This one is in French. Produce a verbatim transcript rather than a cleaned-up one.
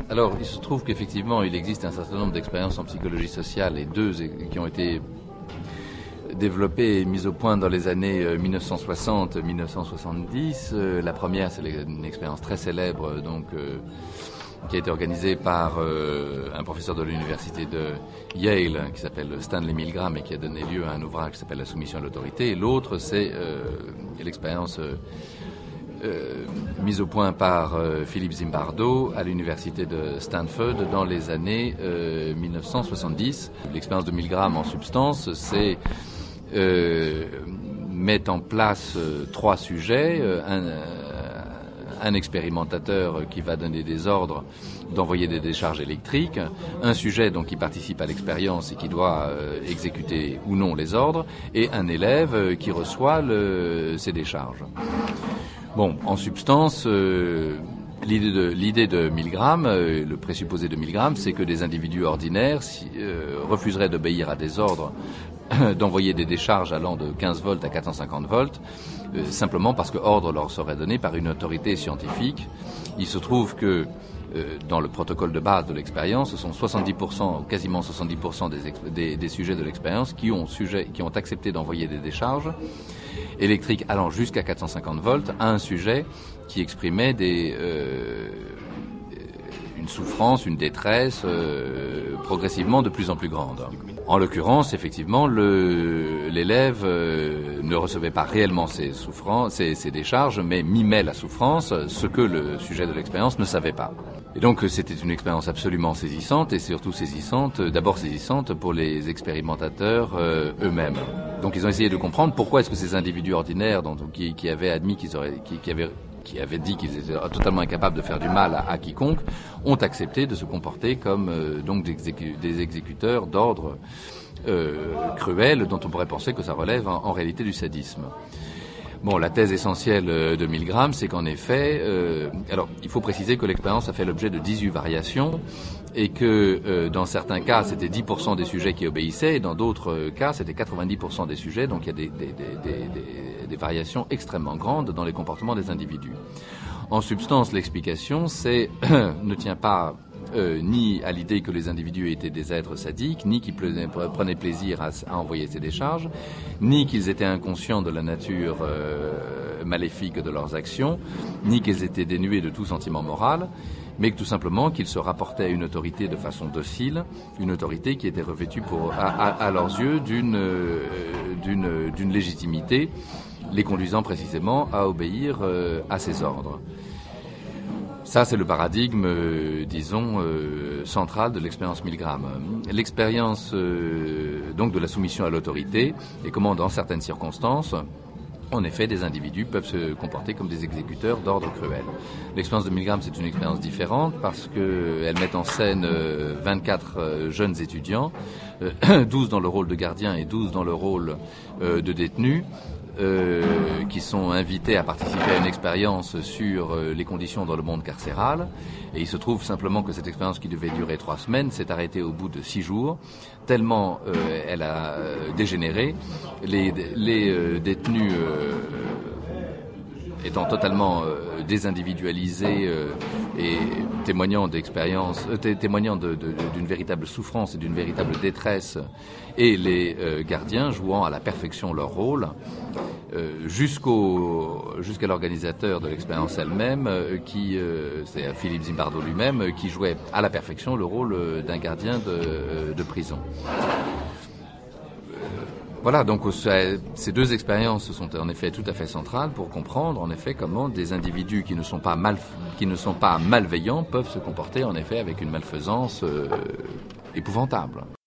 Alors, il se trouve qu'effectivement, il existe un certain nombre d'expériences en psychologie sociale et deux qui ont été développées et mises au point dans les années mille neuf cent soixante à mille neuf cent soixante-dix. La première, c'est une expérience très célèbre, donc, euh, qui a été organisée par euh, un professeur de l'université de Yale qui s'appelle Stanley Milgram et qui a donné lieu à un ouvrage qui s'appelle La soumission à l'autorité. Et l'autre, c'est euh, l'expérience euh, Euh, mise au point par euh, Philippe Zimbardo à l'université de Stanford dans les années euh, mille neuf cent soixante-dix. L'expérience de Milgram en substance, c'est euh, mettre en place euh, trois sujets. Euh, un, euh, un expérimentateur qui va donner des ordres d'envoyer des décharges électriques, un sujet donc qui participe à l'expérience et qui doit euh, exécuter ou non les ordres, et un élève euh, qui reçoit le, ces décharges. Bon, en substance, euh, l'idée de, l'idée de Milgram, euh, le présupposé de Milgram, c'est que des individus ordinaires si, euh, refuseraient d'obéir à des ordres d'envoyer des décharges allant de quinze volts à quatre cent cinquante volts, euh, simplement parce que ordre leur serait donné par une autorité scientifique. Il se trouve que euh, dans le protocole de base de l'expérience, ce sont soixante-dix pour cent, quasiment soixante-dix pour cent des, des, des sujets de l'expérience qui ont, sujet, qui ont accepté d'envoyer des décharges électrique allant jusqu'à quatre cent cinquante volts à un sujet qui exprimait des, euh, une souffrance, une détresse euh, progressivement de plus en plus grande. En l'occurrence, effectivement, le, l'élève euh, ne recevait pas réellement ses souffrances, ses, ses décharges, mais mimait la souffrance, ce que le sujet de l'expérience ne savait pas. Et donc c'était une expérience absolument saisissante et surtout saisissante, d'abord saisissante pour les expérimentateurs euh, eux-mêmes. Donc ils ont essayé de comprendre pourquoi est-ce que ces individus ordinaires dont, qui, qui avaient admis qu'ils auraient, qui, qui avaient qui avaient dit qu'ils étaient totalement incapables de faire du mal à, à quiconque, ont accepté de se comporter comme euh, donc des, exécu- des exécuteurs d'ordre euh, cruels dont on pourrait penser que ça relève en, en réalité du sadisme. Bon, la thèse essentielle de Milgram, c'est qu'en effet, euh, alors il faut préciser que l'expérience a fait l'objet de dix-huit variations et que euh, dans certains cas, c'était dix pour cent des sujets qui obéissaient et dans d'autres cas, c'était quatre-vingt-dix pour cent des sujets, donc il y a des, des, des, des, des, des variations extrêmement grandes dans les comportements des individus. En substance, l'explication, c'est ne tient pas Euh, ni à l'idée que les individus étaient des êtres sadiques, ni qu'ils prenaient plaisir à, à envoyer ces décharges, ni qu'ils étaient inconscients de la nature euh, maléfique de leurs actions, ni qu'ils étaient dénués de tout sentiment moral, mais que tout simplement qu'ils se rapportaient à une autorité de façon docile, une autorité qui était revêtue pour, à, à, à leurs yeux d'une, euh, d'une, d'une légitimité, les conduisant précisément à obéir euh, à ces ordres. Ça, c'est le paradigme, euh, disons, euh, central de l'expérience Milgram. L'expérience euh, donc de la soumission à l'autorité et comment, dans certaines circonstances, en effet, des individus peuvent se comporter comme des exécuteurs d'ordre cruel. L'expérience de Milgram, c'est une expérience différente parce qu'elle met en scène euh, vingt-quatre euh, jeunes étudiants, euh, douze dans le rôle de gardien et douze dans le rôle euh, de détenus, Euh, qui sont invités à participer à une expérience sur euh, les conditions dans le monde carcéral. Et il se trouve simplement que cette expérience qui devait durer trois semaines s'est arrêtée au bout de six jours, tellement euh, elle a euh, dégénéré. Les, les euh, détenus euh, étant totalement euh, désindividualisés euh, et témoignant d'expérience, euh, t- témoignant de, de, d'une véritable souffrance et d'une véritable détresse, et les euh, gardiens jouant à la perfection leur rôle, euh, jusqu'au, jusqu'à l'organisateur de l'expérience elle-même, euh, qui, euh, c'est Philippe Zimbardo lui-même, euh, qui jouait à la perfection le rôle euh, d'un gardien de, euh, de prison. Voilà, donc ces deux expériences sont en effet tout à fait centrales pour comprendre en effet comment des individus qui ne sont pas mal, qui ne sont pas malveillants peuvent se comporter en effet avec une malfaisance euh, épouvantable.